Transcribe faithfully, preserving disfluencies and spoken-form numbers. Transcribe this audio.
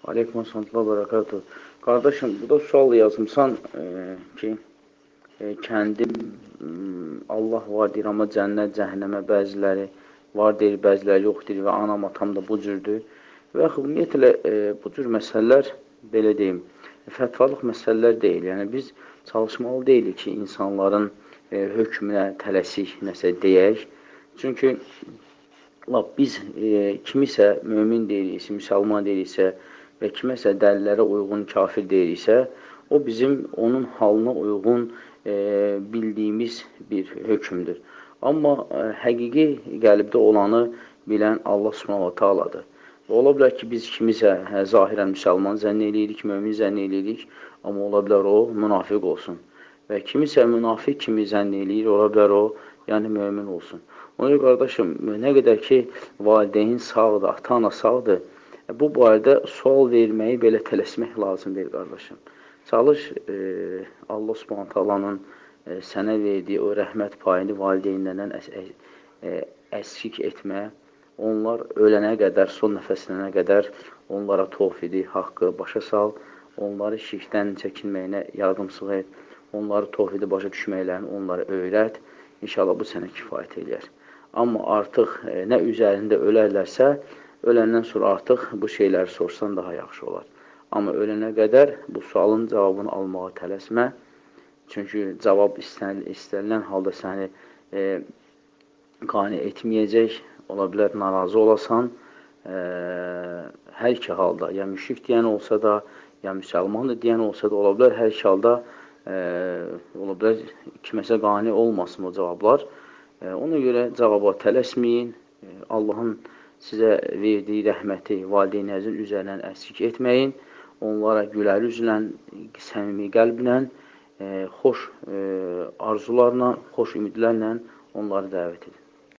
Aleyküm salam və rəkatuhu. Qardaşım, bu da sual yazmışsan e, ki, e, kəndim m, Allah var deyir, amma cənnət, cəhənnəmə bəziləri var deyir, bəziləri yox deyir və anam, atam da bu cürdür. Və yaxud, ümumiyyətlə, e, bu cür məsələlər, belə deyim, fətvalıq məsələlər deyil. Yəni, biz çalışmalı deyilik ki, insanların e, hökmünə tələsik nəsə deyək. Çünki lap biz e, kimisə mömin deyiriksə, müsəlman deyiriksə və kiməsə dəlillərə uyğun kafir deyiriksə, o bizim onun halına uyğun e, bildiyimiz bir hökmdür. Amma e, həqiqi qəlbdə olanı bilən Allah Subhanahu va Taaladır. Ola bilər ki, biz kimisə hə, zahirən müsəlman zənn eləyirik, mömin zənn eləyirik, amma ola bilər o münafiq olsun. Və kimisə münafiq kimi zənn eləyir, ola bilər o, yəni mömin olsun. Ona görə, qardaşım, nə qədər ki, valideyn sağdır, ata-ana sağdır, bu barədə sual verməyi belə tələsmək lazım deyil, qardaşım. Çalış, e, Allah Subhanahu taalanın e, sənə verdiyi o rəhmət payını valideynlərdən əs ə, ə, əskik etmə, onlar ölənə qədər, son nəfəslərinə qədər onlara tövfidi, haqqı başa sal, onları şirkdən çəkinməyinə yardımçılıq et, onları tövhidi başa düşməklərini onlara öyrət. İnşallah bu sənə kifayət eləyər. Amma artıq e, nə üzərində ölərlərsə, öləndən sonra artıq bu şeyləri sorsan daha yaxşı olar. Amma ölənə qədər bu sualın cavabını almağa tələsmə. Çünki cavab istənil, istənilən halda səni e, qane etməyəcək, ola bilər narazı olasan. E, hər iki halda, ya müşrik deyən olsa da, ya müsəlmandır deyən olsa da, ola bilər hər iki halda e, ola bilər kiməsə qane olmasın o cavablar. E, ona görə cavaba tələsməyin. E, Allahın sizə verdiyi rəhməti valideynlərinizin üzərindən əskik etməyin. Onlara gülər üzlə, səmimi qəlblə, e, xoş e, arzularla, xoş ümidlərlə onları dəvət edin.